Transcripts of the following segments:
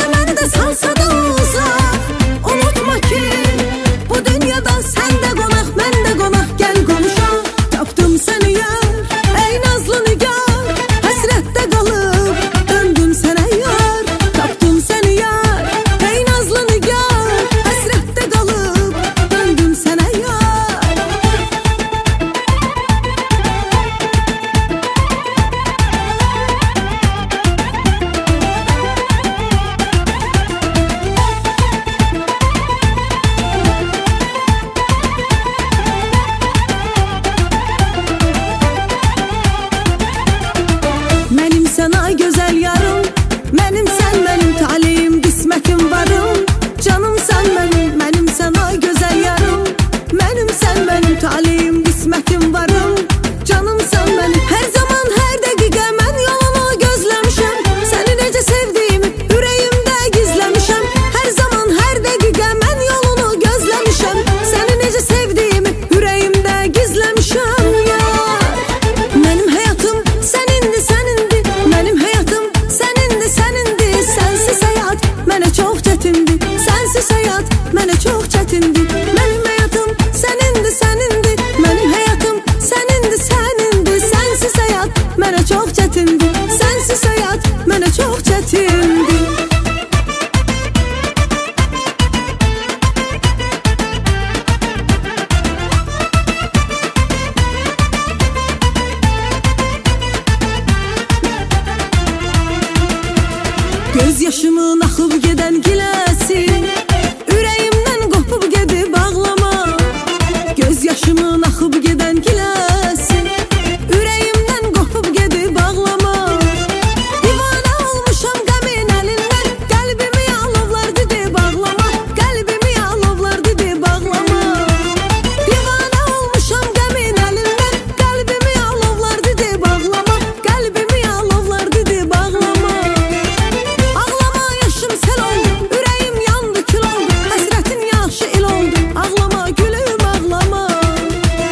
məni də salsa da uzaq. Unutma ki, bu dünyada sən də qonaq, mən də qonaq, gəl qonuşaq. Tapdım səni yar, ey nazlı nigar, həsrətdə qalıb döndüm sənə yar. Tapdım səni yar, ey nazlı nigar, həsrətdə qalıb döndüm sənə yar. Mənim sənə gözəl yarım, mənim sən mənim taleyim, qismətim varım. Canım sən mənim sənə gözəl yarım, mənim sən mənim taleyim, qismətim varım. Canım sən mənim, hər zaman hər dəqiqə mən yolunu gözləmişəm. Səni necə sevdiyimi ürəyimdə gizləmişəm. Hər zaman hər dəqiqə mən yolunu gözləmişəm. Səni necə sevdiyimi ürəyimdə gizləmişəm yar. Mənim həyatım sənindir, sənindir. Mənim həyatım sənindir, sənindir. Sənsiz həyat mənə çox çətindir. Sənsiz həyat mənə çox çətindir. Mənim həyatım sənindir, sənindir. Mənim həyatım sənindir, sənindir. Sənsiz həyat mənə çox çətindir. Sənsiz həyat mənə çox çətindir. Göz yaşımın axıb gedən giləsi, ürəyimdən qopub gedib ağlama. Göz yaşımın axıb gedən giləsi, ürəyimdən qopub gedib ağlama. Divanə olmuşam qəmin əlindən, qəlbimi alovlar didib ağlama. Qəlbimi alovlar didib ağlama. Divanə olmuşam qəmin əlindən, qəlbimi alovlar didib ağlama. Qəlbimi alovlar didib ağlama. Ağlama yaşım sel oldu, ürəyim yandı kül oldu, həsrətin yaşı il oldu. Ağlama gülüm ağlama.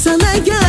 olsan əgər